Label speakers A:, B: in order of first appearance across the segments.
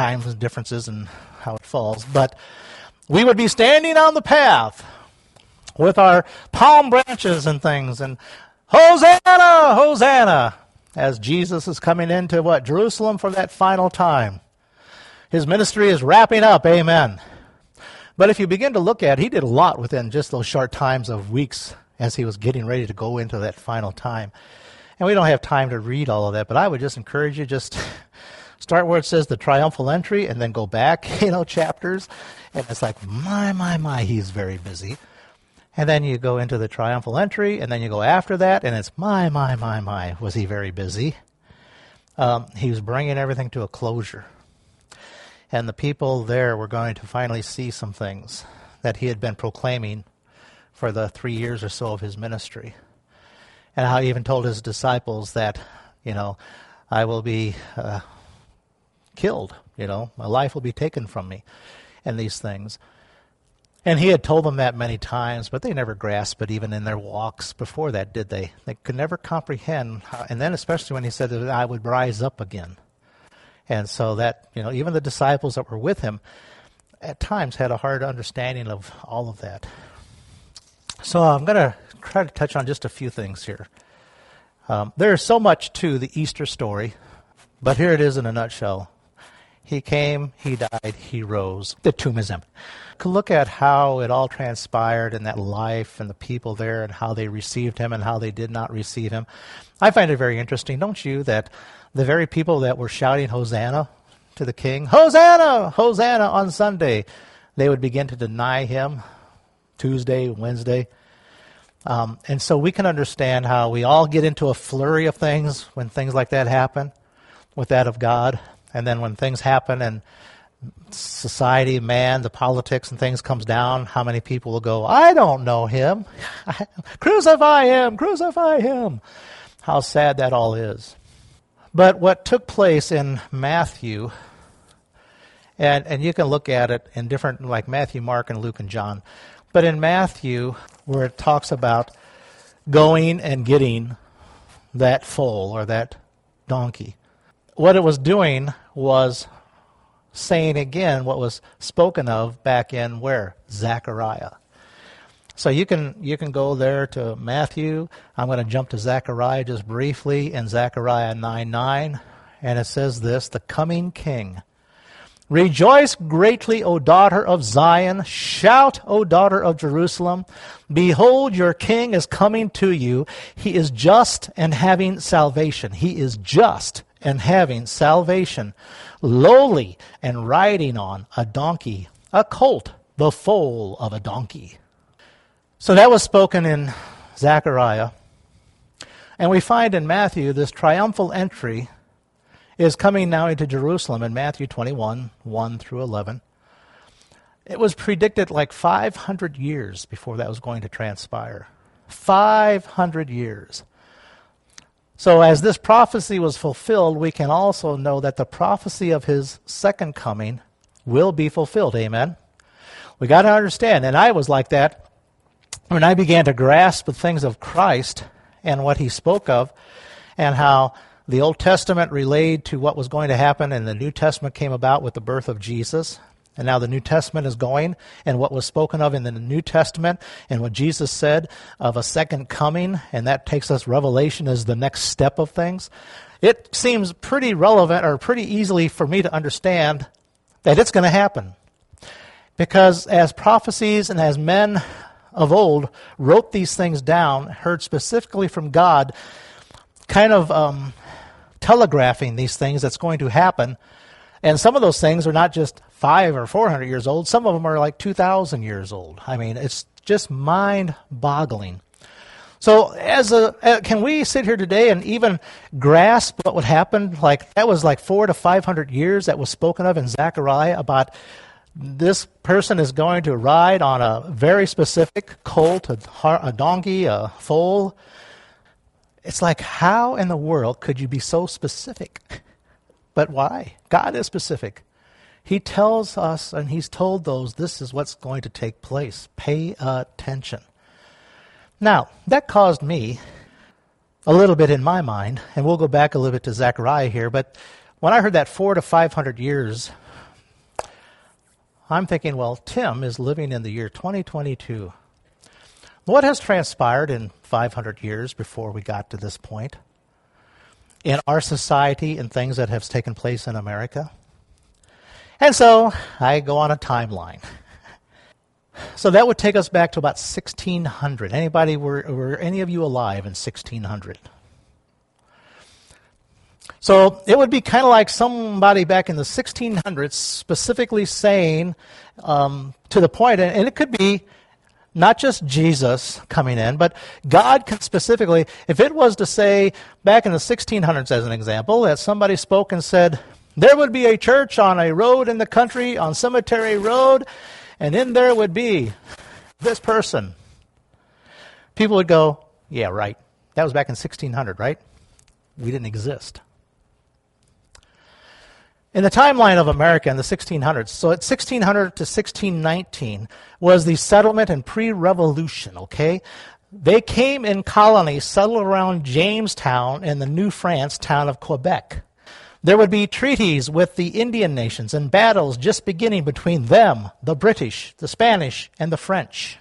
A: time differences and how it falls. But we would be standing on the path with our palm branches and things, and Hosanna, Hosanna, as Jesus is coming into what? Jerusalem for that final time. His ministry is wrapping up, amen. But if you begin to look at it, he did a lot within just those short times of weeks as he was getting ready to go into that final time. And we don't have time to read all of that, but I would just encourage you, just start where it says the triumphal entry and then go back, chapters. And it's like, my, he's very busy. And then you go into the triumphal entry, and then you go after that, and it's my, was he very busy. He was bringing everything to a closure. And the people there were going to finally see some things that he had been proclaiming for the 3 years or so of his ministry. And how he even told his disciples that, I will be killed, my life will be taken from me, and these things. And he had told them that many times, but they never grasped it, even in their walks before that, did they? They could never comprehend how, and then especially when he said that I would rise up again. And so that, even the disciples that were with him at times had a hard understanding of all of that. So I'm going to try to touch on just a few things here. There's so much to the Easter story, but here it is in a nutshell. He came, he died, he rose. The tomb is empty. Look at how it all transpired in that life and the people there and how they received him and how they did not receive him. I find it very interesting, don't you, that the very people that were shouting Hosanna to the king, Hosanna, Hosanna on Sunday, they would begin to deny him Tuesday, Wednesday. And so we can understand how we all get into a flurry of things when things like that happen with that of God. And then when things happen and society, man, the politics and things comes down, how many people will go, I don't know him. Crucify him, crucify him. How sad that all is. But what took place in Matthew, and you can look at it in different, like Matthew, Mark, and Luke, and John. But in Matthew, where it talks about going and getting that foal or that donkey, what it was doing was saying again what was spoken of back in where? Zechariah. So you can go there to Matthew. I'm going to jump to Zechariah just briefly in Zechariah 9:9, and it says this, the coming king. Rejoice greatly, O daughter of Zion. Shout, O daughter of Jerusalem. Behold, your king is coming to you. He is just and having salvation. He is just and having salvation, lowly and riding on a donkey, a colt, the foal of a donkey. So that was spoken in Zechariah. And we find in Matthew this triumphal entry is coming now into Jerusalem in Matthew 21, 1 through 11. It was predicted like 500 years before that was going to transpire. 500 years. So as this prophecy was fulfilled, we can also know that the prophecy of his second coming will be fulfilled. Amen? We got to understand, and I was like that when I began to grasp the things of Christ and what he spoke of, and how the Old Testament relayed to what was going to happen, and the New Testament came about with the birth of Jesus. And now the New Testament is going, and what was spoken of in the New Testament, and what Jesus said of a second coming, and that takes us, Revelation as the next step of things. It seems pretty relevant, or pretty easily for me to understand that it's going to happen. Because as prophecies and as men of old wrote these things down, heard specifically from God, kind of telegraphing these things that's going to happen. And some of those things are not just 500 or 400 years old. Some of them are like 2,000 years old. I mean, it's just mind-boggling. So can we sit here today and even grasp what would happen? Like that was like 400 to 500 years that was spoken of in Zechariah about this person is going to ride on a very specific colt, a donkey, a foal. It's like, how in the world could you be so specific? But why? God is specific. He tells us, and he's told those, this is what's going to take place. Pay attention. Now, that caused me a little bit in my mind, and we'll go back a little bit to Zechariah here, but when I heard that 400 to 500 years I'm thinking, well, Tim is living in the year 2022. What has transpired in 500 years before we got to this point in our society and things that have taken place in America? And so I go on a timeline. So that would take us back to about 1600. Anybody, were any of you alive in 1600? So it would be kind of like somebody back in the 1600s specifically saying to the point, and it could be not just Jesus coming in, but God can specifically, if it was to say back in the 1600s as an example, that somebody spoke and said, there would be a church on a road in the country, on Cemetery Road, and in there would be this person. People would go, yeah, right. That was back in 1600, right? We didn't exist. In the timeline of America in the 1600s, so at 1600 to 1619 was the settlement and pre-revolution, okay? They came in colonies, settled around Jamestown in the New France town of Quebec. There would be treaties with the Indian nations and battles just beginning between them, the British, the Spanish, and the French.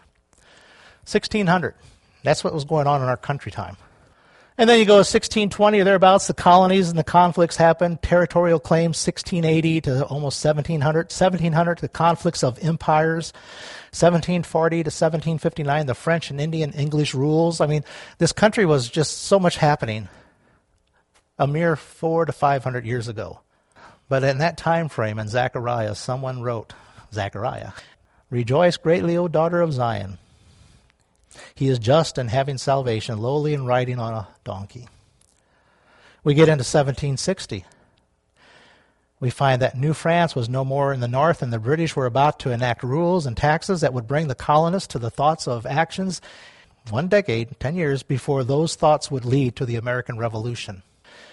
A: 1600. That's what was going on in our country time. And then you go to 1620 or thereabouts, the colonies and the conflicts happened. Territorial claims, 1680 to almost 1700. 1700, the conflicts of empires. 1740 to 1759, the French and Indian English rules. I mean, this country was just so much happening a mere 400 to 500 years ago. But in that time frame in Zechariah, someone wrote, Zechariah, rejoice greatly, O daughter of Zion. He is just and having salvation, lowly and riding on a donkey. We get into 1760. We find that New France was no more in the north, and the British were about to enact rules and taxes that would bring the colonists to the thoughts of actions 1 decade, 10 years, before those thoughts would lead to the American Revolution.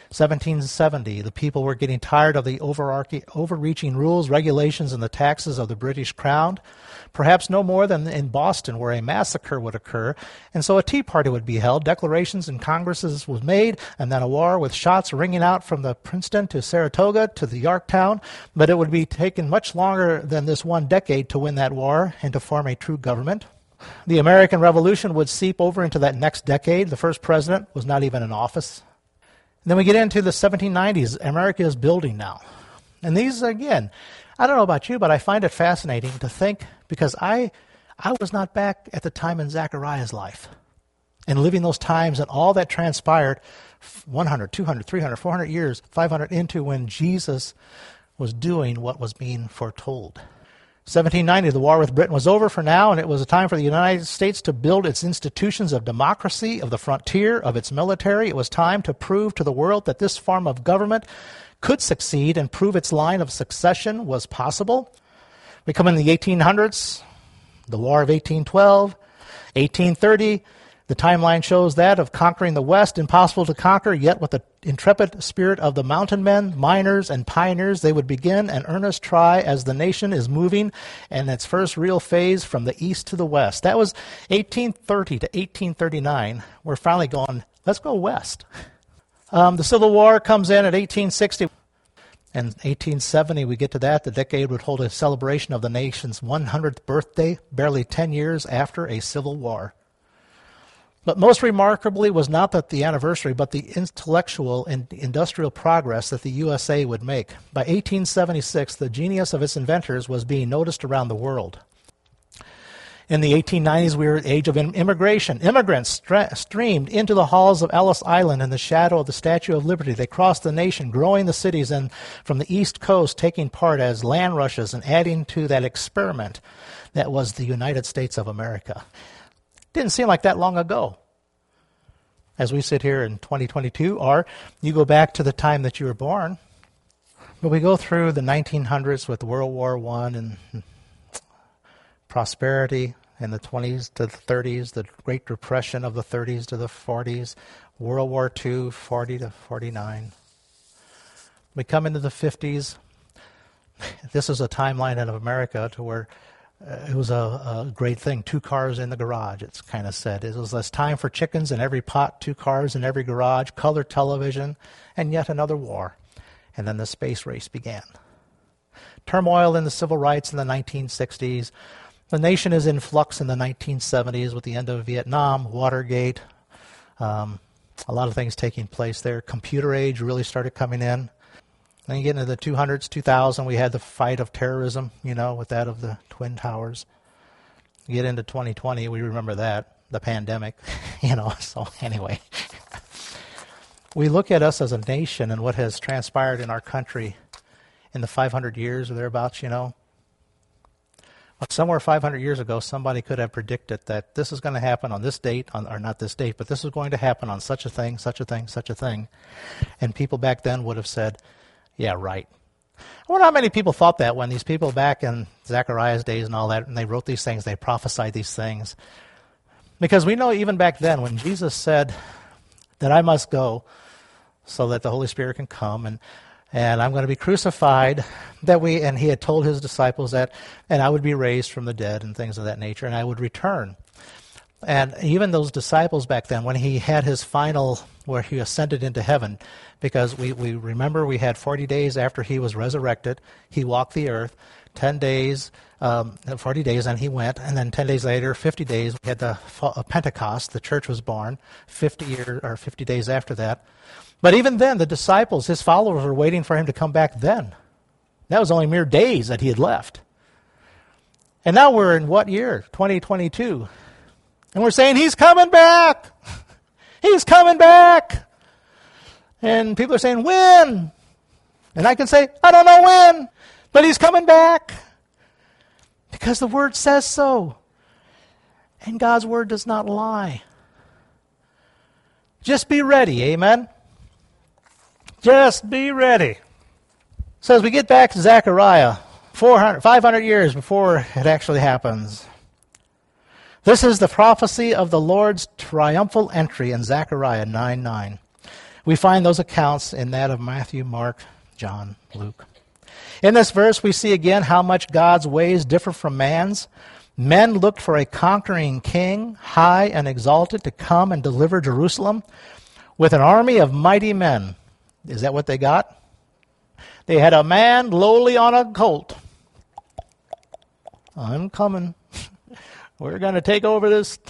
A: 1770, the people were getting tired of the overreaching rules, regulations, and the taxes of the British Crown, perhaps no more than in Boston, where a massacre would occur, and so a tea party would be held, declarations and congresses was made, and then a war with shots ringing out from the Princeton to Saratoga to the Yorktown, but it would be taken much longer than this 1 decade to win that war and to form a true government. The American Revolution would seep over into that next decade. The first president was not even in office. And then we get into the 1790s. America is building now. And these, again, I don't know about you, but I find it fascinating to think, because I was not back at the time in Zechariah's life and living those times and all that transpired 100, 200, 300, 400 years, 500 into when Jesus was doing what was being foretold. 1790, the war with Britain was over for now, and it was a time for the United States to build its institutions of democracy, of the frontier, of its military. It was time to prove to the world that this form of government could succeed and prove its line of succession was possible. We come in the 1800s, the War of 1812, 1830. The timeline shows that of conquering the West, impossible to conquer, yet with the intrepid spirit of the mountain men, miners, and pioneers, they would begin an earnest try as the nation is moving in its first real phase from the east to the west. That was 1830 to 1839. We're finally going, let's go west. The Civil War comes in at 1860. In 1870, we get to that. The decade would hold a celebration of the nation's 100th birthday, barely 10 years after a civil war. But most remarkably was not that the anniversary, but the intellectual and industrial progress that the USA would make. By 1876, the genius of its inventors was being noticed around the world. In the 1890s, we were at the age of immigration. Immigrants streamed into the halls of Ellis Island in the shadow of the Statue of Liberty. They crossed the nation, growing the cities, and from the East Coast, taking part as land rushes and adding to that experiment that was the United States of America. Didn't seem like that long ago, as we sit here in 2022, or you go back to the time that you were born. But we go through the 1900s with World War I and prosperity in the 20s to the 30s, the Great Depression of the 30s to the 40s, World War II, 40 to 49. We come into the 50s. This is a timeline in America to where it was a great thing. 2 cars in the garage, it's kind of said. It was less time for chickens in every pot, 2 cars in every garage, color television, and yet another war. And then the space race began. turmoil in the civil rights in the 1960s. The nation is in flux in the 1970s with the end of Vietnam, Watergate, a lot of things taking place there. Computer age really started coming in. Then you get into the 200s, 2000, we had the fight of terrorism, with that of the Twin Towers. You get into 2020, we remember that, the pandemic, so anyway. We look at us as a nation and what has transpired in our country in the 500 years or thereabouts, Somewhere 500 years ago, somebody could have predicted that this is going to happen on this date, or not this date, but this is going to happen on such a thing, such a thing, such a thing. And people back then would have said, yeah, right. I wonder how many people thought that when these people back in Zechariah's days and all that, and they wrote these things, they prophesied these things. Because we know even back then when Jesus said that I must go so that the Holy Spirit can come, and I'm going to be crucified, and he had told his disciples that, and I would be raised from the dead and things of that nature, and I would return. And even those disciples back then, when he had his final, where he ascended into heaven, because we remember we had 40 days after he was resurrected, he walked the earth, 10 days, 40 days, and he went, and then 10 days later, 50 days, we had the Pentecost, the church was born, 50 days after that. But even then, the disciples, his followers, were waiting for him to come back then. That was only mere days that he had left. And now we're in what year? 2022. And we're saying, he's coming back. He's coming back. And people are saying, when? And I can say, I don't know when, but he's coming back. Because the Word says so. And God's Word does not lie. Just be ready, amen? Just be ready. So as we get back to Zechariah, 500 years before it actually happens. This is the prophecy of the Lord's triumphal entry in Zechariah 9:9. We find those accounts in that of Matthew, Mark, John, Luke. In this verse, we see again how much God's ways differ from man's. Men looked for a conquering king, high and exalted, to come and deliver Jerusalem with an army of mighty men. Is that what they got? They had a man lowly on a colt. I'm coming. We're going to take over this.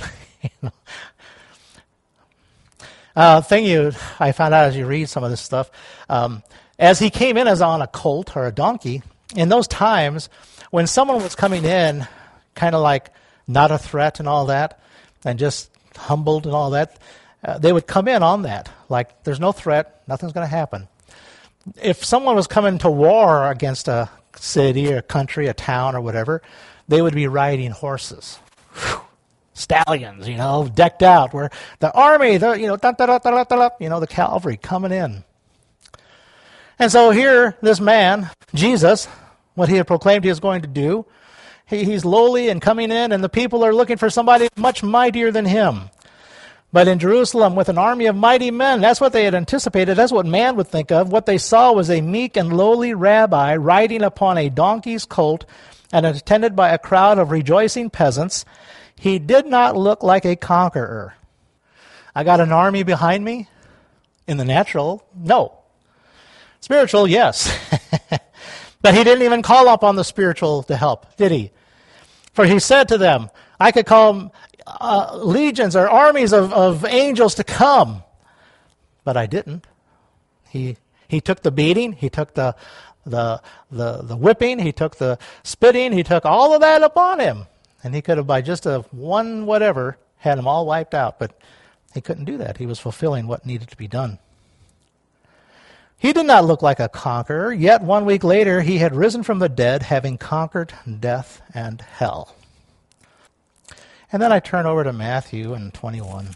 A: I found out as you read some of this stuff, as he came in as on a colt or a donkey, in those times when someone was coming in kind of like not a threat and all that, and just humbled and all that, they would come in on that, like there's no threat, nothing's going to happen. If someone was coming to war against a city or a country, a town or whatever, they would be riding horses. Whew. Stallions, decked out, where the army, the cavalry coming in. And so here, this man, Jesus, what he had proclaimed he was going to do, he's lowly and coming in, and the people are looking for somebody much mightier than him. But in Jerusalem, with an army of mighty men, that's what they had anticipated. That's what man would think of. What they saw was a meek and lowly rabbi riding upon a donkey's colt and attended by a crowd of rejoicing peasants. He did not look like a conqueror. I got an army behind me? In the natural, no. Spiritual, yes. But he didn't even call upon the spiritual to help, did he? For he said to them, I could call legions or armies of angels to come. But I didn't. He took the beating, he took the whipping, he took the spitting, he took all of that upon him. And he could have, by just a one whatever, had them all wiped out. But he couldn't do that. He was fulfilling what needed to be done. He did not look like a conqueror, yet 1 week later he had risen from the dead, having conquered death and hell. And then I turn over to Matthew in 21.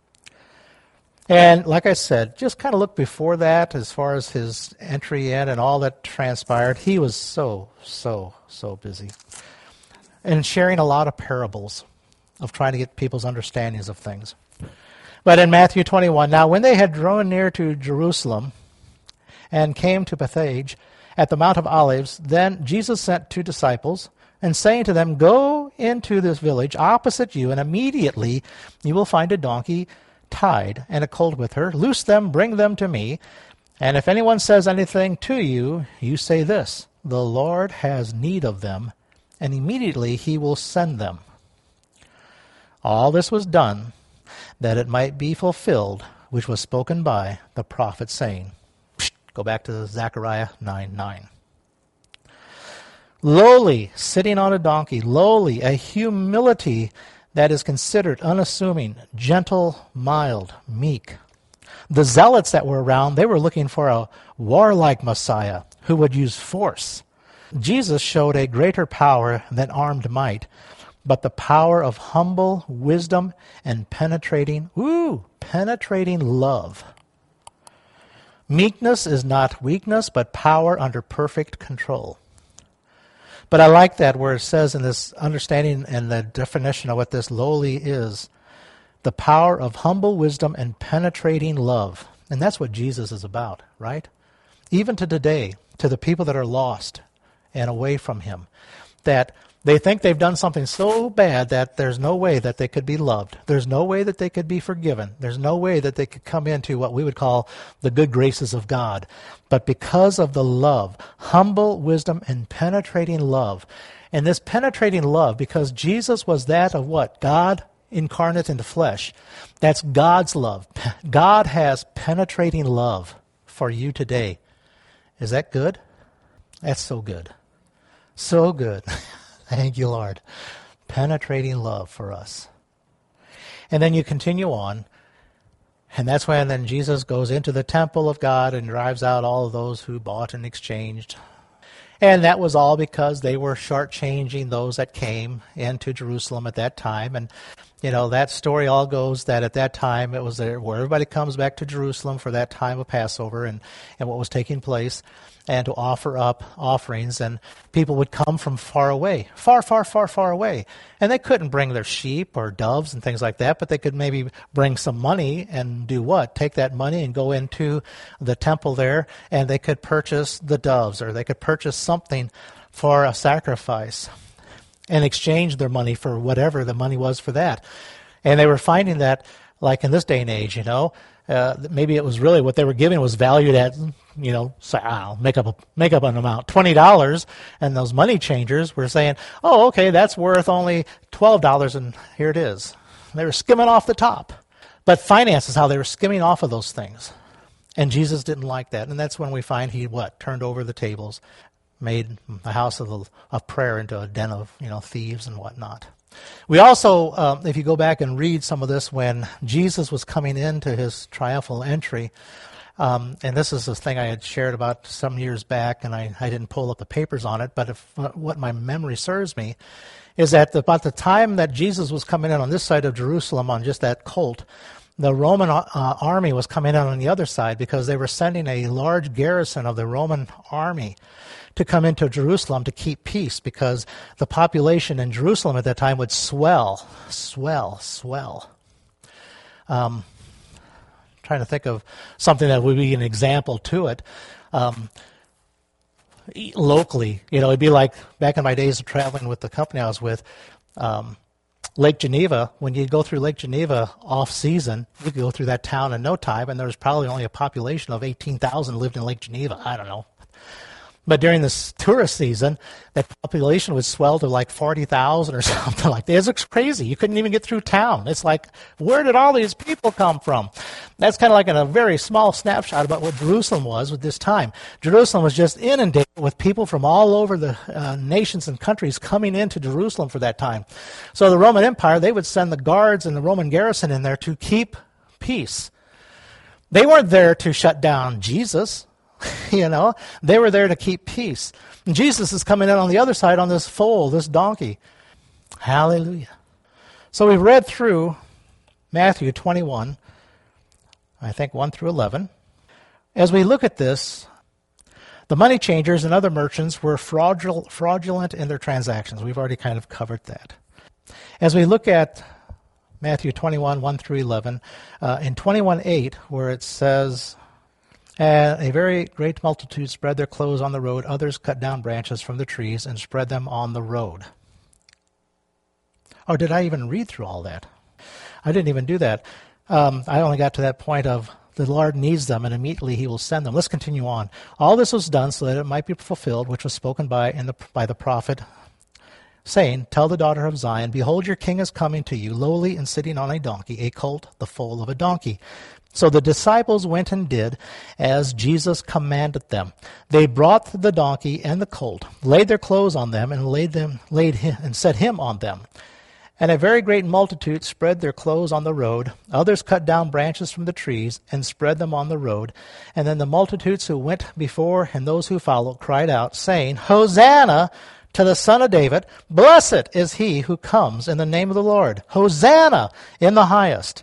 A: And like I said, just kind of look before that as far as his entry in and all that transpired. He was so busy. And sharing a lot of parables of trying to get people's understandings of things. But in Matthew 21, now when they had drawn near to Jerusalem and came to Bethphage at the Mount of Olives, then Jesus sent 2 disciples, and saying to them, Go into this village opposite you, and immediately you will find a donkey tied and a colt with her. Loose them, bring them to me. And if anyone says anything to you, you say this, the Lord has need of them, and immediately he will send them. All this was done that it might be fulfilled, which was spoken by the prophet, saying," go back to Zechariah 9:9. "Lowly, sitting on a donkey, lowly, a humility that is considered unassuming, gentle, mild, meek." The zealots that were around, they were looking for a warlike Messiah who would use force. Jesus showed a greater power than armed might, but the power of humble wisdom and penetrating love. Meekness is not weakness, but power under perfect control. But I like that where it says in this understanding and the definition of what this lowly is, the power of humble wisdom and penetrating love. And that's what Jesus is about, right? Even to today, to the people that are lost and away from him, that they think they've done something so bad that there's no way that they could be loved. There's no way that they could be forgiven. There's no way that they could come into what we would call the good graces of God. But because of the love, humble wisdom and penetrating love, and this penetrating love, because Jesus was that of what? God incarnate into flesh. That's God's love. God has penetrating love for you today. Is that good? That's so good. So good. Thank you, Lord. Penetrating love for us. And then you continue on, and that's when then Jesus goes into the temple of God and drives out all of those who bought and exchanged. And that was all because they were shortchanging those that came into Jerusalem at that time. And, you know, that story all goes that at that time it was there where everybody comes back to Jerusalem for that time of Passover and what was taking place, and to offer up offerings. And people would come from far away, far, far, far, far away. And they couldn't bring their sheep or doves and things like that, but they could maybe bring some money and do what? Take that money and go into the temple there, and they could purchase the doves, or they could purchase something for a sacrifice and exchange their money for whatever the money was for that. And they were finding that, like in this day and age, maybe it was really what they were giving was valued at, say, I'll make up an amount, $20, and those money changers were saying, oh, okay, that's worth only $12, and here it is. They were skimming off the top. But finance is how they were skimming off of those things. And Jesus didn't like that, and that's when we find he, turned over the tables, made the house of prayer into a den of, thieves and whatnot. We also, if you go back and read some of this, when Jesus was coming into his triumphal entry, and this is this thing I had shared about some years back, and I didn't pull up the papers on it, but what my memory serves me is that about the time that Jesus was coming in on this side of Jerusalem on just that colt, the Roman army was coming in on the other side because they were sending a large garrison of the Roman army to come into Jerusalem to keep peace, because the population in Jerusalem at that time would swell. Trying to think of something that would be an example to it. Locally, it'd be like back in my days of traveling with the company I was with, Lake Geneva. When you go through Lake Geneva off season, you could go through that town in no time, and there was probably only a population of 18,000 lived in Lake Geneva. I don't know. But during this tourist season, that population would swell to like 40,000 or something like that. It looks crazy. You couldn't even get through town. It's like, where did all these people come from? That's kind of like a very small snapshot about what Jerusalem was at this time. Jerusalem was just inundated with people from all over the nations and countries coming into Jerusalem for that time. So the Roman Empire, they would send the guards and the Roman garrison in there to keep peace. They weren't there to shut down Jesus. They were there to keep peace. And Jesus is coming in on the other side on this foal, this donkey. Hallelujah. So we've read through Matthew 21, I think 1 through 11. As we look at this, the money changers and other merchants were fraudulent in their transactions. We've already kind of covered that. As we look at Matthew 21, 1 through 11, in 21:8, where it says, "And a very great multitude spread their clothes on the road. Others cut down branches from the trees and spread them on the road." Or did I even read through all that? I didn't even do that. I only got to that point of the Lord needs them, and immediately he will send them. Let's continue on. All this was done so that it might be fulfilled, which was spoken by the prophet, saying, Tell the daughter of Zion, Behold, your king is coming to you, lowly and sitting on a donkey, a colt, the foal of a donkey. So the disciples went and did as Jesus commanded them. They brought the donkey and the colt, laid their clothes on them, and set him on them. And a very great multitude spread their clothes on the road. Others cut down branches from the trees and spread them on the road. And then the multitudes who went before and those who followed cried out, saying, Hosanna to the Son of David. Blessed is he who comes in the name of the Lord. Hosanna in the highest.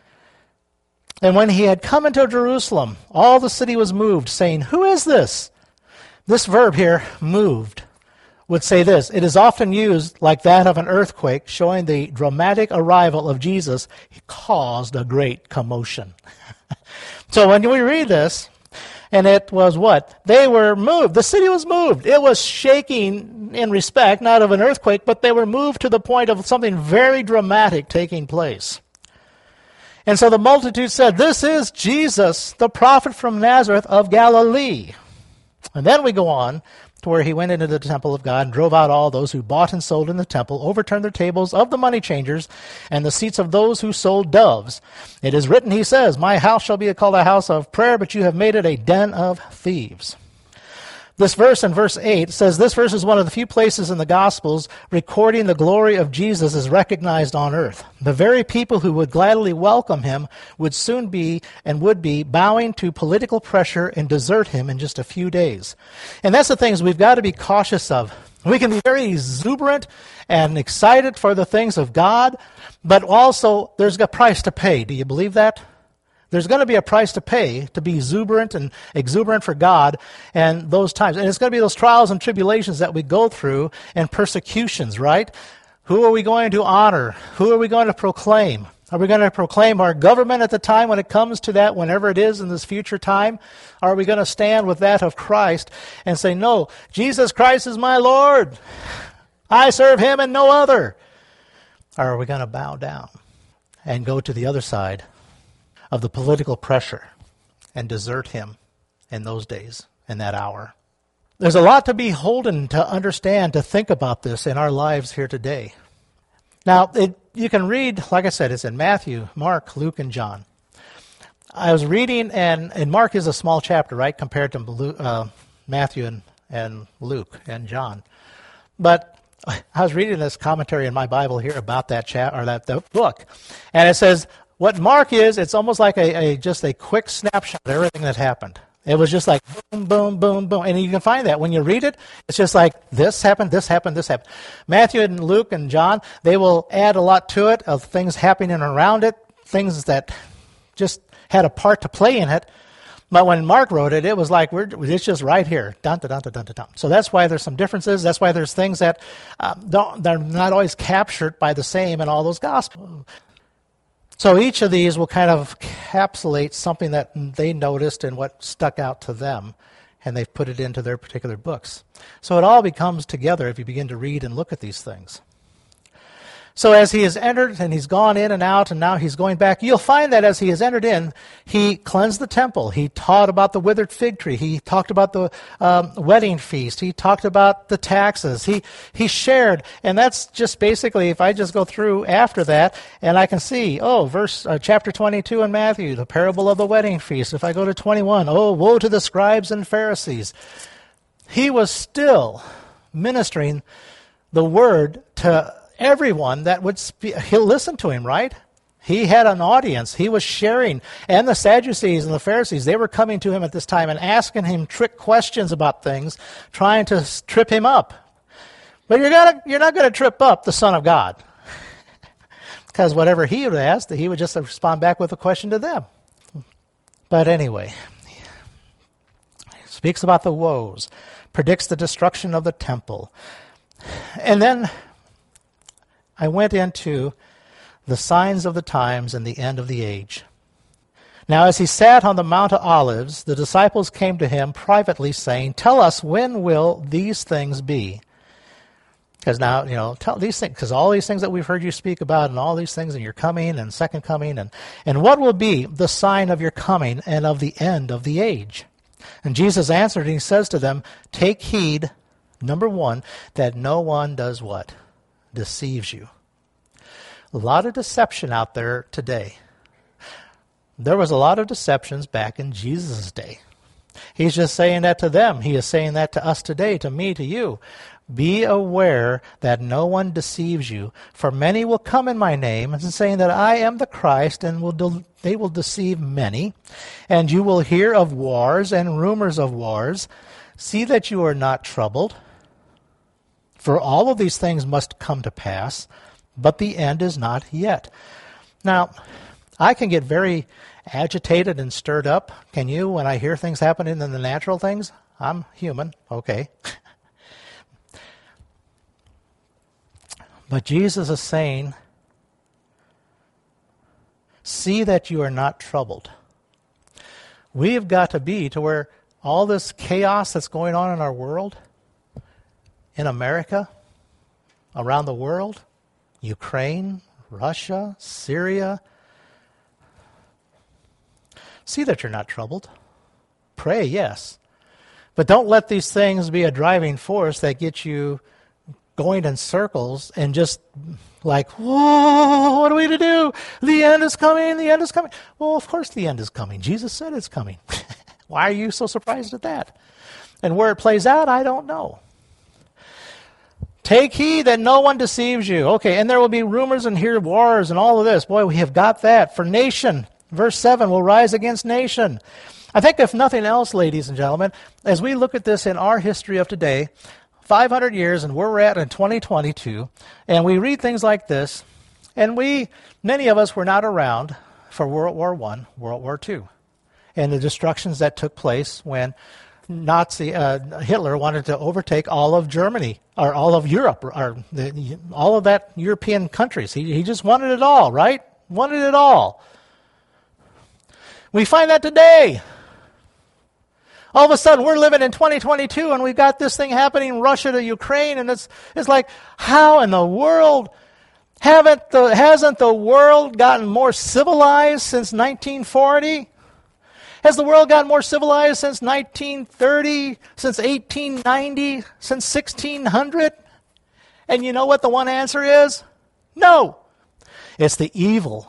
A: And when he had come into Jerusalem, all the city was moved, saying, Who is this? This verb here, moved, would say this. It is often used like that of an earthquake, showing the dramatic arrival of Jesus. He caused a great commotion. So when we read this, and it was what? They were moved. The city was moved. It was shaking in respect, not of an earthquake, but they were moved to the point of something very dramatic taking place. And so the multitude said, This is Jesus, the prophet from Nazareth of Galilee. And then we go on to where he went into the temple of God and drove out all those who bought and sold in the temple, overturned the tables of the money changers and the seats of those who sold doves. It is written, he says, My house shall be called a house of prayer, but you have made it a den of thieves. This verse in verse 8 says this verse is one of the few places in the Gospels recording the glory of Jesus is recognized on earth. The very people who would gladly welcome him would soon be and would be bowing to political pressure and desert him in just a few days. And that's the things we've got to be cautious of. We can be very exuberant and excited for the things of God, but also there's a price to pay. Do you believe that? There's going to be a price to pay to be exuberant for God and those times. And it's going to be those trials and tribulations that we go through and persecutions, right? Who are we going to honor? Who are we going to proclaim? Are we going to proclaim our government at the time when it comes to that, whenever it is in this future time? Or are we going to stand with that of Christ and say, no, Jesus Christ is my Lord. I serve him and no other. Or are we going to bow down and go to the other side of the political pressure and desert him in those days, in that hour? There's a lot to be holden to understand, to think about this in our lives here today. Now, you can read, like I said, it's in Matthew, Mark, Luke, and John. I was reading, and Mark is a small chapter, right, compared to Matthew and Luke and John. But I was reading this commentary in my Bible here about that that book, and it says, what Mark is, it's almost like just a quick snapshot of everything that happened. It was just like boom, boom, boom, boom. And you can find that when you read it, it's just like this happened, this happened, this happened. Matthew and Luke and John, they will add a lot to it of things happening around it, things that just had a part to play in it. But when Mark wrote it, it was like, it's just right here. Dun, dun, dun, dun, dun, dun. So that's why there's some differences. That's why there's things that they're not always captured by the same in all those Gospels. So each of these will kind of encapsulate something that they noticed and what stuck out to them, and they've put it into their particular books. So it all becomes together if you begin to read and look at these things. So as he has entered and he's gone in and out and now he's going back, you'll find that as he has entered in, he cleansed the temple. He taught about the withered fig tree. He talked about the wedding feast. He talked about the taxes. He shared. And that's just basically, if I just go through after that and I can see, chapter 22 in Matthew, the parable of the wedding feast. If I go to 21, woe to the scribes and Pharisees. He was still ministering the word to everyone that would he'll listen to him, right? He had an audience. He was sharing. And the Sadducees and the Pharisees, they were coming to him at this time and asking him trick questions about things, trying to trip him up. But you're not going to trip up the Son of God. Because whatever he would ask, he would just respond back with a question to them. But anyway, he speaks about the woes, predicts the destruction of the temple. And then I went into the signs of the times and the end of the age. Now as he sat on the Mount of Olives, the disciples came to him privately, saying, Tell us, when will these things be? Because now, tell these things, because all these things that we've heard you speak about, and all these things, and your coming and second coming, and what will be the sign of your coming and of the end of the age? And Jesus answered, and he says to them, take heed, number one, that no one does what? Deceives you. A lot of deception out there today. There was a lot of deceptions back in Jesus' day. He's just saying that to them. He is saying that to us today, to me, to you. Be aware that no one deceives you, for many will come in my name, and saying that I am the Christ, and they will deceive many. And you will hear of wars and rumors of wars. See that you are not troubled, for all of these things must come to pass, but the end is not yet. Now, I can get very agitated and stirred up. Can you, when I hear things happening in the natural things? I'm human, okay. But Jesus is saying, see that you are not troubled. We've got to be to where all this chaos that's going on in our world, in America, around the world, Ukraine, Russia, Syria, see that you're not troubled. Pray, yes. But don't let these things be a driving force that gets you going in circles and just like, whoa, what are we to do? The end is coming, the end is coming. Well, of course the end is coming. Jesus said it's coming. Why are you so surprised at that? And where it plays out, I don't know. Take heed that no one deceives you. Okay, and there will be rumors and hear wars and all of this. Boy, we have got that. For nation, verse 7, will rise against nation. I think if nothing else, ladies and gentlemen, as we look at this in our history of today, 500 years, and we're at in 2022, and we read things like this, and many of us were not around for World War I, World War II, and the destructions that took place when Hitler wanted to overtake all of Germany, or all of Europe, or all of that European countries. He just wanted it all, right? Wanted it all. We find that today. All of a sudden, we're living in 2022, and we've got this thing happening, Russia to Ukraine, and it's like, how in the world hasn't the world gotten more civilized since 1940? Has the world gotten more civilized since 1930, since 1890, since 1600? And you know what the one answer is? No. It's the evil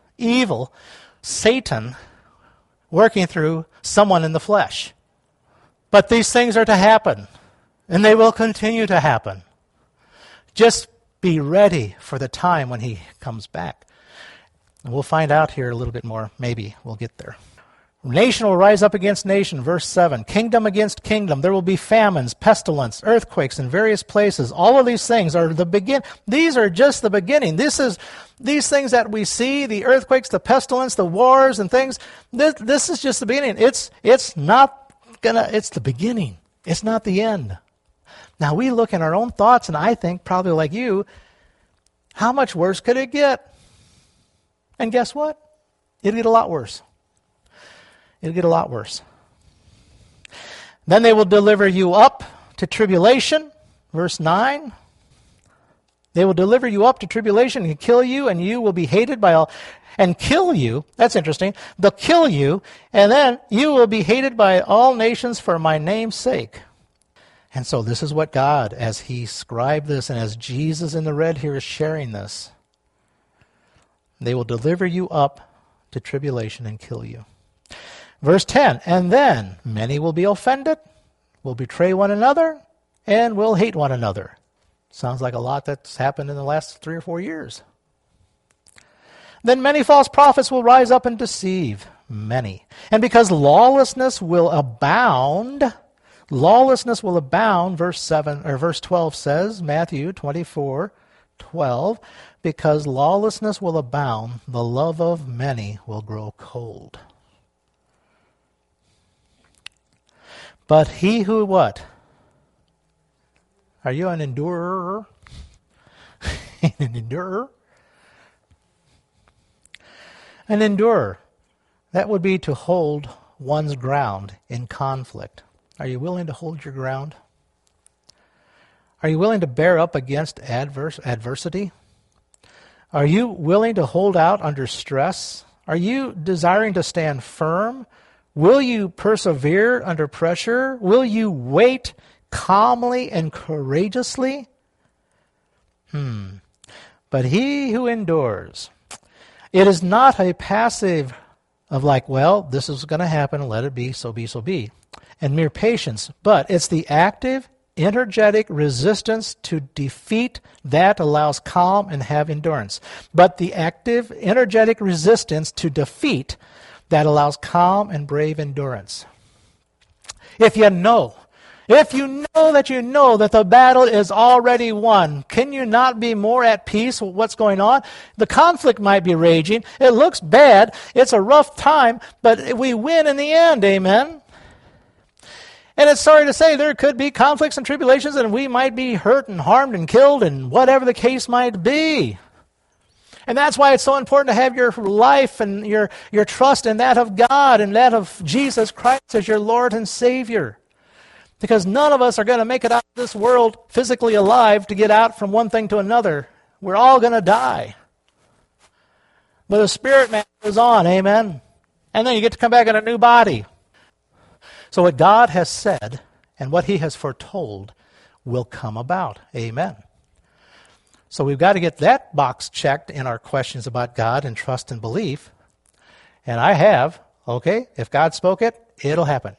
A: Satan working through someone in the flesh. But these things are to happen, and they will continue to happen. Just be ready for the time when he comes back. And we'll find out here a little bit more. Maybe we'll get there. Nation will rise up against nation, verse 7. Kingdom against kingdom. There will be famines, pestilence, earthquakes in various places. All of these things are These are just the beginning. These things that we see, the earthquakes, the pestilence, the wars and things, this is just the beginning. It's the beginning. It's not the end. Now we look in our own thoughts, and I think, probably like you, how much worse could it get? And guess what? It'll get a lot worse. It'll get a lot worse. Then they will deliver you up to tribulation, verse 9. They will deliver you up to tribulation and kill you, and you will be hated by all. And kill you, that's interesting. They'll kill you, and then you will be hated by all nations for my name's sake. And so this is what God, as he scribed this, and as Jesus in the red here is sharing this, they will deliver you up to tribulation and kill you. Verse 10, and then many will be offended, will betray one another, and will hate one another. Sounds like a lot that's happened in the last 3 or 4 years. Then many false prophets will rise up and deceive many. And because lawlessness will abound, verse 12 says, Matthew 24:12, because lawlessness will abound, the love of many will grow cold. But he who what? Are you an endurer? An endurer? An endurer. That would be to hold one's ground in conflict. Are you willing to hold your ground? Are you willing to bear up against adversity? Are you willing to hold out under stress? Are you desiring to stand firm? Will you persevere under pressure? Will you wait calmly and courageously? But he who endures, it is not a passive of like, well, this is going to happen, let it be, so be, so be, and mere patience, but it's the active, energetic resistance to defeat that allows calm and have endurance. But the active, energetic resistance to defeat that allows calm and brave endurance. If you know that the battle is already won, can you not be more at peace with what's going on? The conflict might be raging. It looks bad. It's a rough time, but we win in the end. Amen. And it's sorry to say there could be conflicts and tribulations, and we might be hurt and harmed and killed and whatever the case might be. And that's why it's so important to have your life and your trust in that of God and that of Jesus Christ as your Lord and Savior. Because none of us are going to make it out of this world physically alive to get out from one thing to another. We're all going to die. But the spirit man goes on, amen? And then you get to come back in a new body. So what God has said and what he has foretold will come about, amen? So we've got to get that box checked in our questions about God and trust and belief. And I have, okay, if God spoke it, it'll happen.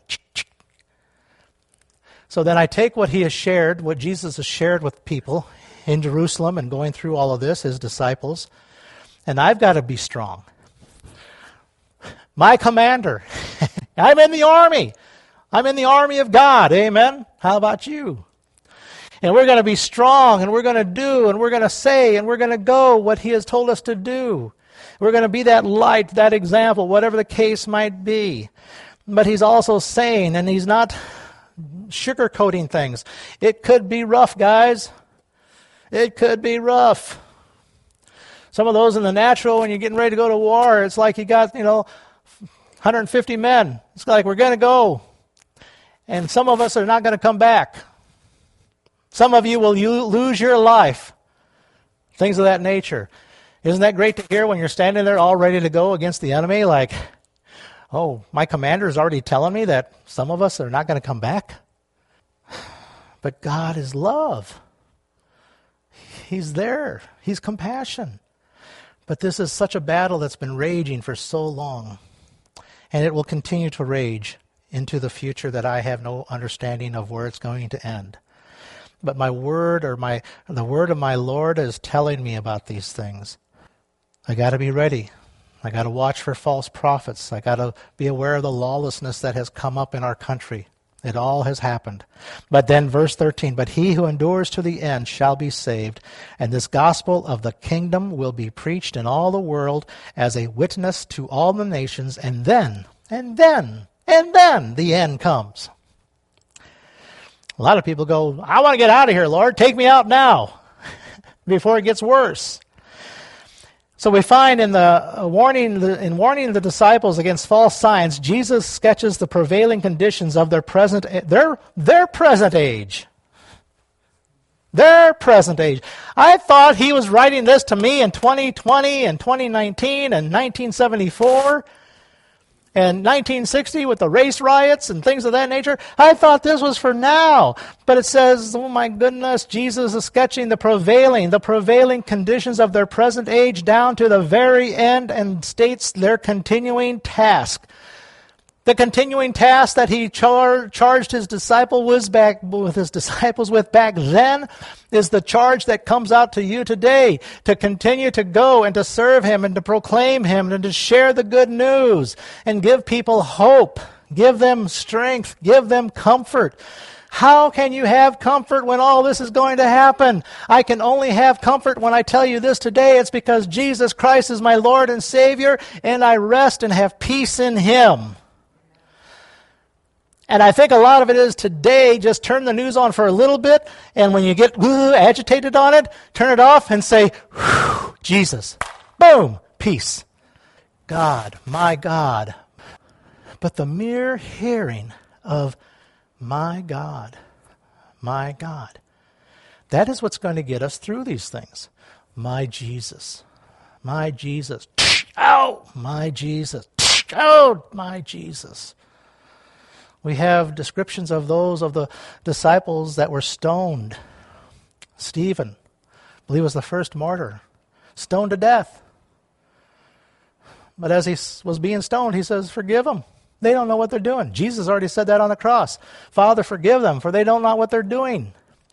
A: So then I take what he has shared, what Jesus has shared with people in Jerusalem and going through all of this, his disciples, and I've got to be strong. My commander, I'm in the army. I'm in the army of God, amen? How about you? And we're going to be strong, and we're going to do, and we're going to say, and we're going to go what he has told us to do. We're going to be that light, that example, whatever the case might be. But he's also saying, and he's not sugarcoating things. It could be rough, guys. It could be rough. Some of those in the natural, when you're getting ready to go to war, it's like you got, 150 men. It's like we're going to go. And some of us are not going to come back. Some of you will lose your life. Things of that nature. Isn't that great to hear when you're standing there all ready to go against the enemy? Like, oh, my commander is already telling me that some of us are not going to come back. But God is love. He's there. He's compassion. But this is such a battle that's been raging for so long. And it will continue to rage into the future that I have no understanding of where it's going to end. But my word or the word of my Lord is telling me about these things. I got to be ready. I got to watch for false prophets. I got to be aware of the lawlessness that has come up in our country. It all has happened. But then verse 13, but he who endures to the end shall be saved, and this gospel of the kingdom will be preached in all the world as a witness to all the nations, and then the end comes. A lot of people go, I want to get out of here, Lord. Take me out now before it gets worse. So we find in warning the disciples against false signs, Jesus sketches the prevailing conditions of their present age. Their present age. I thought he was writing this to me in 2020 and 2019 and 1974 and 1960 with the race riots and things of that nature. I thought this was for now. But it says, oh my goodness, Jesus is sketching the prevailing conditions of their present age down to the very end, and states their continuing task. The continuing task that he charged his disciples with back then is the charge that comes out to you today, to continue to go and to serve him and to proclaim him and to share the good news and give people hope, give them strength, give them comfort. How can you have comfort when all this is going to happen? I can only have comfort when I tell you this today. It's because Jesus Christ is my Lord and Savior, and I rest and have peace in him. And I think a lot of it is today, just turn the news on for a little bit, and when you get agitated on it, turn it off and say, Jesus, boom, peace. God, my God. But the mere hearing of my God, That is what's going to get us through these things. My Jesus. My Jesus. Oh, my Jesus. Oh, my Jesus. We have descriptions of those of the disciples that were stoned. Stephen, I believe, was the first martyr, stoned to death. But as he was being stoned, he says, forgive them. They don't know what they're doing. Jesus already said that on the cross. Father, forgive them, for they don't know what they're doing.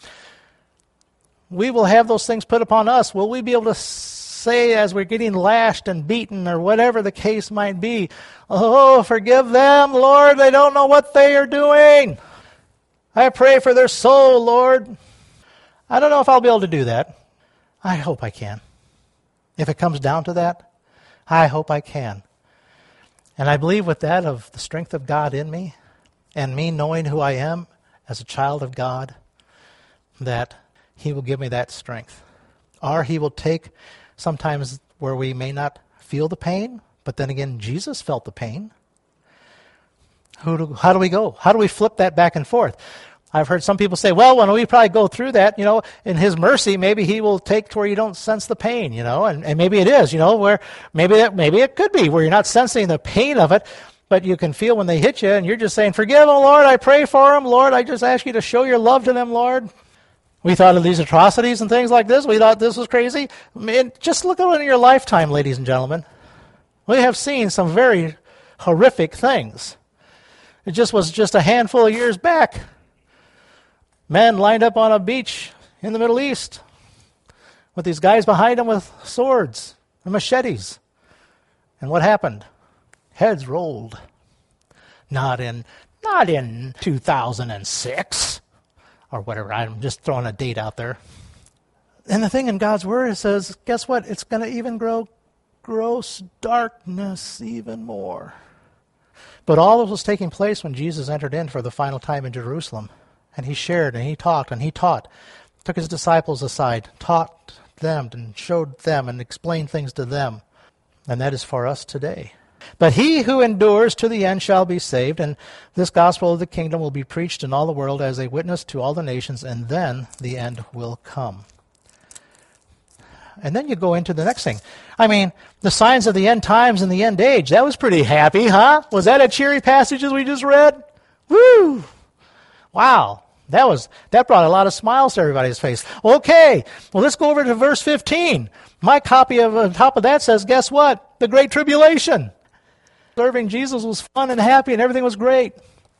A: We will have those things put upon us. Will we be able to say as we're getting lashed and beaten or whatever the case might be, oh, forgive them, Lord, they don't know what they are doing. I pray for their soul, Lord. I don't know if I'll be able to do that. I hope I can. If it comes down to that, I hope I can. And I believe with that of the strength of God in me and me knowing who I am as a child of God, that He will give me that strength. Or He will take sometimes where we may not feel the pain, but then again, Jesus felt the pain. How do we go? How do we flip that back and forth? I've heard some people say, well, when we probably go through that, in His mercy, maybe He will take to where you don't sense the pain, and maybe it is, where maybe it could be where you're not sensing the pain of it, but you can feel when they hit you, and you're just saying, forgive them, Lord, I pray for them, Lord, I just ask you to show your love to them, Lord. We thought of these atrocities and things like this. We thought this was crazy. I mean, just look at it in your lifetime, ladies and gentlemen. We have seen some very horrific things. It was just a handful of years back. Men lined up on a beach in the Middle East with these guys behind them with swords and machetes. And what happened? Heads rolled. Not in 2006 or whatever. I'm just throwing a date out there. And the thing in God's Word, it says, guess what? It's going to even grow gross darkness even more. But all this was taking place when Jesus entered in for the final time in Jerusalem. And He shared and He talked and He taught. Took His disciples aside, taught them and showed them and explained things to them. And that is for us today. But he who endures to the end shall be saved, and this gospel of the kingdom will be preached in all the world as a witness to all the nations, and then the end will come. And then you go into the next thing. I mean, the signs of the end times and the end age. That was pretty happy, huh? Was that a cheery passage as we just read? Woo! Wow. That brought a lot of smiles to everybody's face. Okay, well, let's go over to verse 15. My copy of on top of that says, guess what? The Great Tribulation. Serving Jesus was fun and happy and everything was great.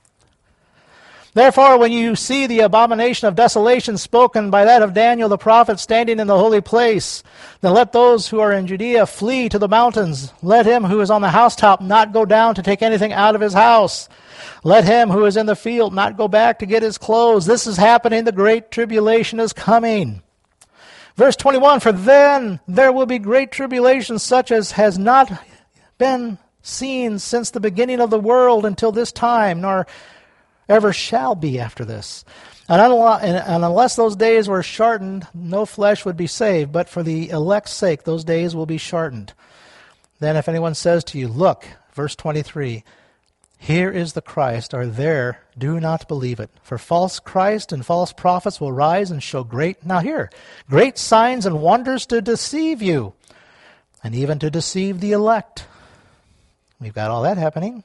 A: Therefore, when you see the abomination of desolation spoken by that of Daniel the prophet standing in the holy place, then let those who are in Judea flee to the mountains. Let him who is on the housetop not go down to take anything out of his house. Let him who is in the field not go back to get his clothes. This is happening. The great tribulation is coming. Verse 21, for then there will be great tribulation such as has not been seen since the beginning of the world until this time, nor ever shall be after this. And unless those days were shortened, no flesh would be saved, but for the elect's sake those days will be shortened. Then if anyone says to you, look, verse 23, here is the Christ, or there, do not believe it. For false Christ and false prophets will rise and show great signs and wonders to deceive you, and even to deceive the elect. We've got all that happening.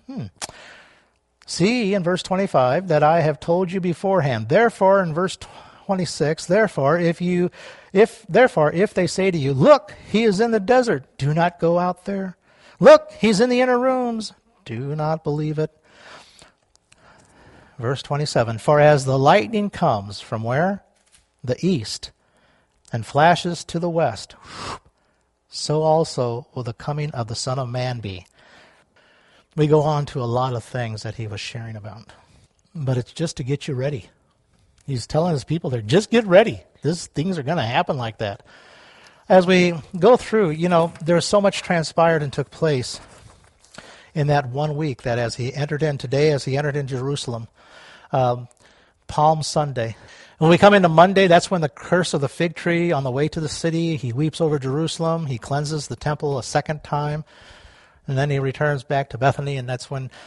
A: See in verse 25 that I have told you beforehand. Therefore, in verse 26, therefore, if they say to you, look, he is in the desert, do not go out there. Look, he's in the inner rooms, do not believe it. Verse 27, for as the lightning comes from where? The east, and flashes to the west, so also will the coming of the Son of Man be. We go on to a lot of things that he was sharing about. But it's just to get you ready. He's telling his people there, just get ready. Things are going to happen like that. As we go through, there's so much transpired and took place in that 1 week that as he entered in Jerusalem, Palm Sunday. When we come into Monday, that's when the curse of the fig tree on the way to the city, he weeps over Jerusalem. He cleanses the temple a second time. And then he returns back to Bethany, and that's when,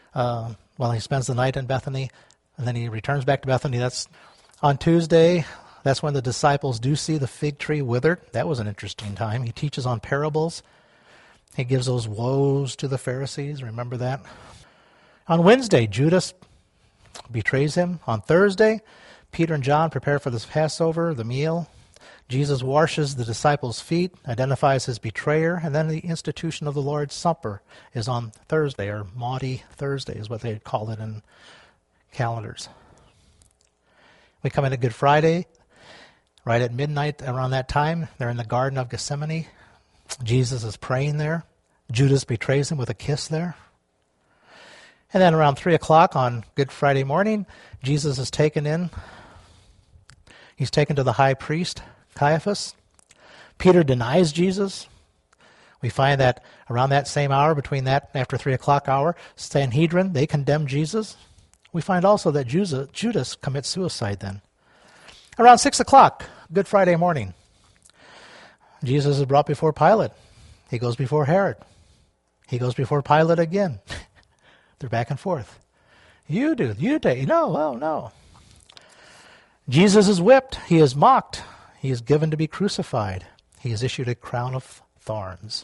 A: he spends the night in Bethany, and then he returns back to Bethany. That's on Tuesday. That's when the disciples do see the fig tree withered. That was an interesting time. He teaches on parables. He gives those woes to the Pharisees. Remember that? On Wednesday, Judas betrays him. On Thursday, Peter and John prepare for this Passover, the meal. Jesus washes the disciples' feet, identifies his betrayer, and then the institution of the Lord's Supper is on Thursday, or Maundy Thursday is what they call it in calendars. We come into Good Friday, right at midnight around that time. They're in the Garden of Gethsemane. Jesus is praying there. Judas betrays him with a kiss there. And then around 3 o'clock on Good Friday morning, Jesus is taken in. He's taken to the high priest, Caiaphas. Peter denies Jesus. We find that around that same hour, between that after 3 o'clock hour, Sanhedrin, they condemn Jesus. We find also that Judas commits suicide then. Around 6 o'clock, Good Friday morning, Jesus is brought before Pilate. He goes before Herod. He goes before Pilate again. They're back and forth. You do, you take. No, oh no. Jesus is whipped. He is mocked. He is given to be crucified. He is issued a crown of thorns.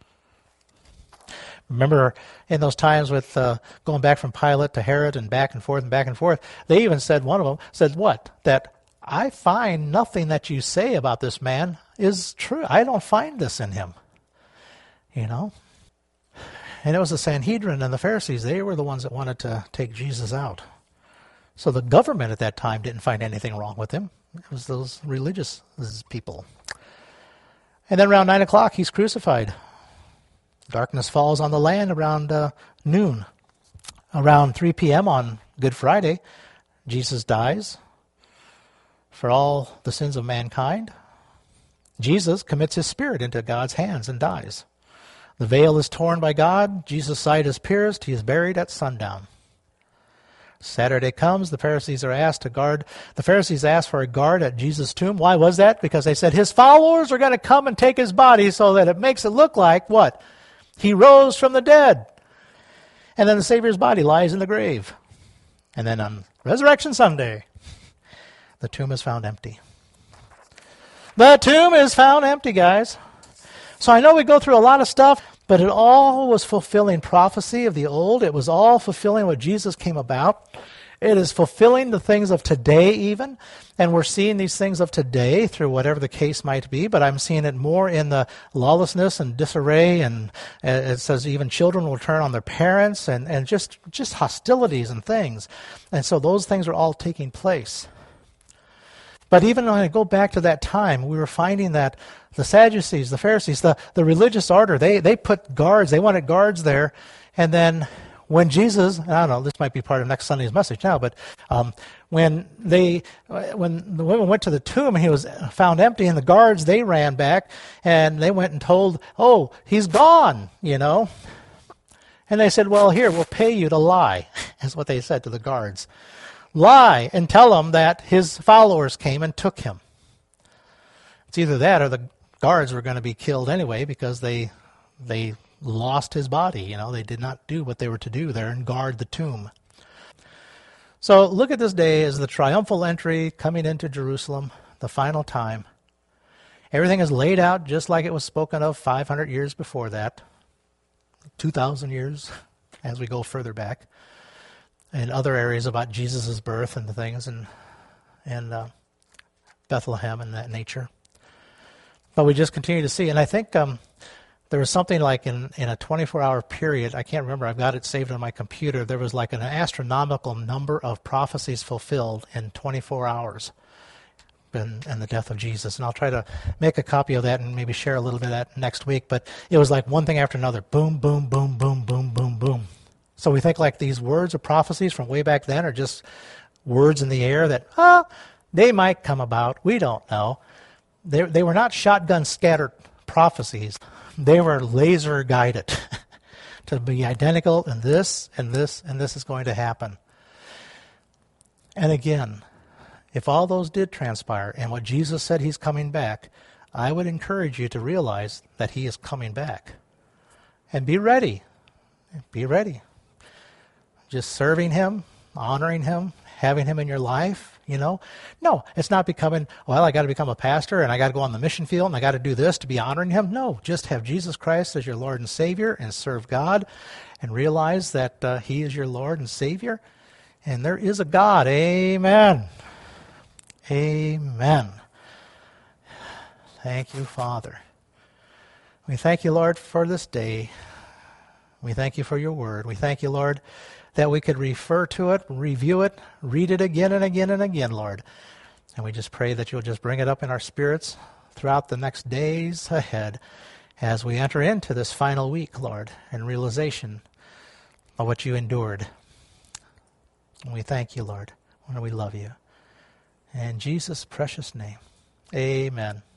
A: Remember in those times with going back from Pilate to Herod and back and forth, they even said, one of them said what? That I find nothing that you say about this man is true. I don't find this in him. You know? And it was the Sanhedrin and the Pharisees. They were the ones that wanted to take Jesus out. So the government at that time didn't find anything wrong with him. It was those religious people. And then around 9 o'clock, he's crucified. Darkness falls on the land around noon. Around 3 p.m. on Good Friday, Jesus dies for all the sins of mankind. Jesus commits his spirit into God's hands and dies. The veil is torn by God. Jesus' side is pierced. He is buried at sundown. Saturday comes. The Pharisees are asked to guard. The Pharisees asked for a guard at Jesus' tomb. Why was that? Because they said his followers are going to come and take his body so that it makes it look like what? He rose from the dead. And then the Savior's body lies in the grave. And then on Resurrection Sunday, the tomb is found empty. The tomb is found empty, guys. So I know we go through a lot of stuff, but it all was fulfilling prophecy of the old. It was all fulfilling what Jesus came about. It is fulfilling the things of today even. And we're seeing these things of today through whatever the case might be, but I'm seeing it more in the lawlessness and disarray, and it says even children will turn on their parents, and just hostilities and things. And so those things are all taking place. But even when I go back to that time, we were finding that the Sadducees, the Pharisees, the religious order, they put guards, they wanted guards there. And then when Jesus, I don't know, this might be part of next Sunday's message now, but when the women went to the tomb and he was found empty, and the guards, they ran back and they went and told, oh, he's gone, you know. And they said, well, here, we'll pay you to lie, is what they said to the guards. Lie and tell them that his followers came and took him. It's either that or the guards were going to be killed anyway because they lost his body. You know, they did not do what they were to do there and guard the tomb. So look at this day as the triumphal entry coming into Jerusalem, the final time. Everything is laid out just like it was spoken of 500 years before that, 2,000 years as we go further back. And other areas about Jesus' birth and the things, and Bethlehem and that nature. But we just continue to see. And I think there was something like in a 24-hour period, I can't remember, I've got it saved on my computer, there was like an astronomical number of prophecies fulfilled in 24 hours in the death of Jesus. And I'll try to make a copy of that and maybe share a little bit of that next week. But it was like one thing after another. Boom, boom, boom, boom, boom, boom, boom. So we think like these words of prophecies from way back then are just words in the air that, they might come about. We don't know. They were not shotgun scattered prophecies. They were laser guided to be identical, and this, and this, and this is going to happen. And again, if all those did transpire and what Jesus said he's coming back, I would encourage you to realize that he is coming back. And be ready. Be ready. Just serving him, honoring him, having him in your life, you know? No, it's not becoming, well, I got to become a pastor and I got to go on the mission field and I got to do this to be honoring him. No, just have Jesus Christ as your Lord and Savior and serve God and realize that he is your Lord and Savior. And there is a God. Amen. Amen. Thank you, Father. We thank you, Lord, for this day. We thank you for your word. We thank you, Lord, that we could refer to it, review it, read it again and again and again, Lord. And we just pray that you'll just bring it up in our spirits throughout the next days ahead as we enter into this final week, Lord, in realization of what you endured. And we thank you, Lord, and we love you. In Jesus' precious name, amen.